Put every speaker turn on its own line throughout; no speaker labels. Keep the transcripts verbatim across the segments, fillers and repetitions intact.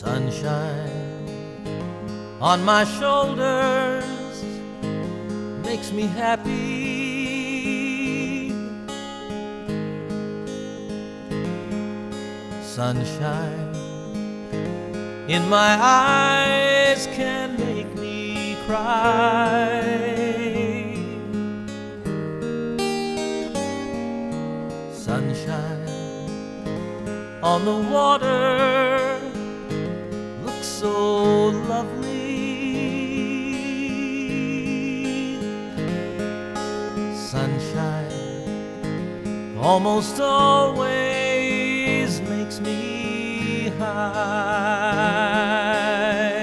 Sunshine on my shoulders makes me happy. Sunshine in my eyes can make me cry. Sunshine on the water looks so lovely. Sunshine almost always makes me high.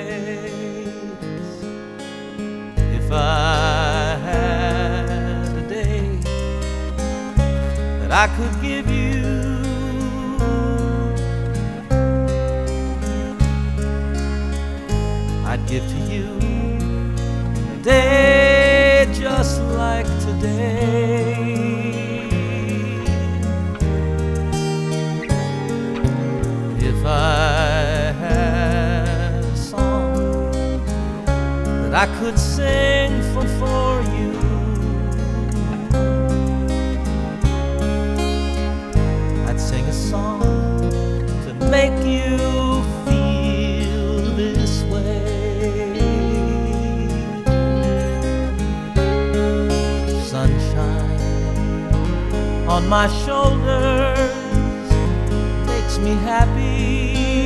If I had a day that I could give you, I'd give to you a day just like today. If I had a song that I could sing for, for you, I'd sing a song to make you feel this way. Sunshine on my shoulders makes me happy.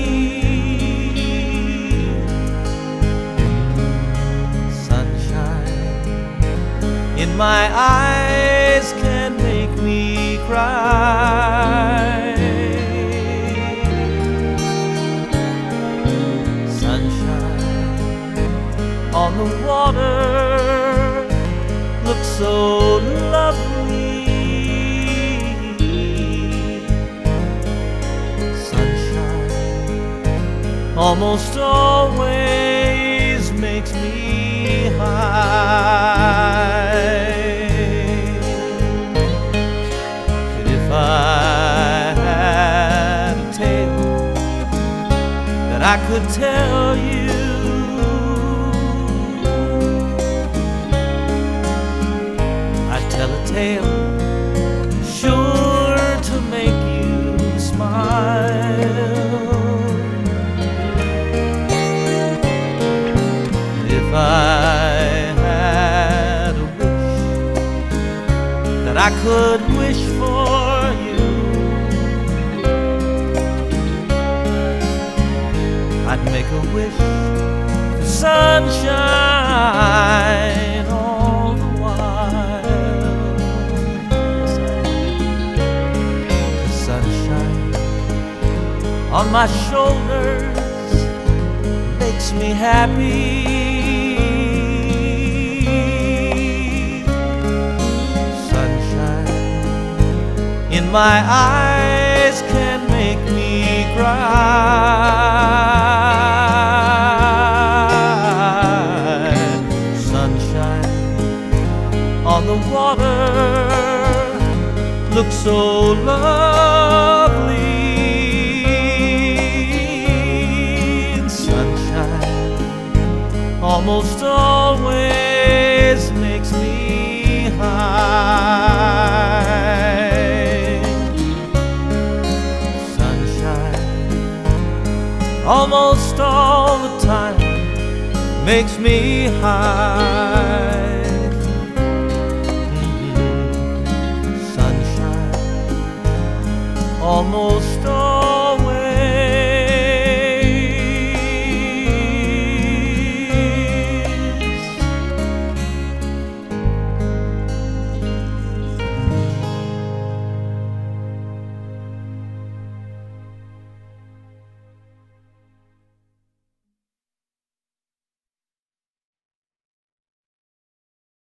Sunshine in my eyes can make me cry. Sunshine on the water looks so lovely. Almost always makes me high. And if I had a tale that I could tell you, I'd tell a tale sure to make you smile. If I had a wish that I could wish for you, I'd make a wish for sunshine all the while. 'Cause sunshine on my shoulders makes me happy. In my eyes can make me cry. Sunshine on the water looks so lovely. Sunshine almost always makes me high. Almost all the time makes me high. Mm-hmm. Sunshine almost